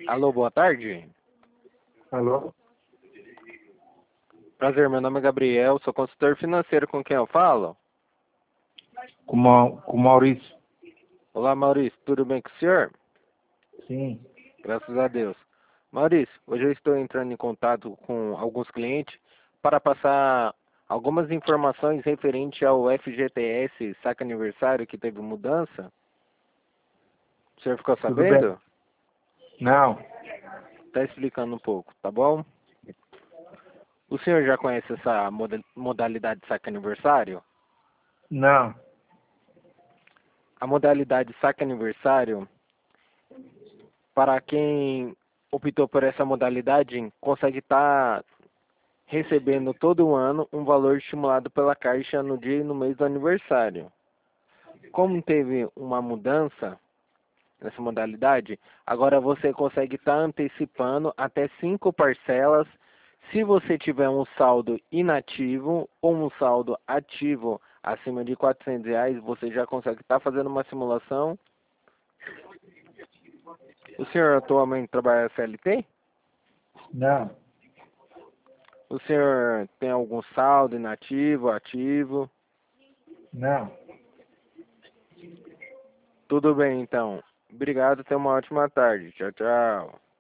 Alô, boa tarde. Alô? Prazer, meu nome é Gabriel, sou consultor financeiro, com quem eu falo? Com o Maurício? Olá, Maurício, tudo bem com o senhor? Sim. Graças a Deus. Maurício, hoje eu estou entrando em contato com alguns clientes para passar algumas informações referente ao FGTS Saque Aniversário que teve mudança. O senhor ficou Tudo bem? sabendo? Não. Está explicando um pouco, tá bom? O senhor já conhece essa modalidade de saque aniversário? Não. A modalidade saque aniversário, para quem optou por essa modalidade, consegue estar recebendo todo ano um valor estimulado pela Caixa no dia e no mês do aniversário. Como teve uma mudança nessa modalidade, agora você consegue estar antecipando até 5 parcelas. Se você tiver um saldo inativo ou um saldo ativo acima de R$ 400, você já consegue estar fazendo uma simulação. O senhor atualmente trabalha CLT? Não. O senhor tem algum saldo inativo, ativo? Não. Tudo bem, então. Obrigado, tenha uma ótima tarde. Tchau, tchau.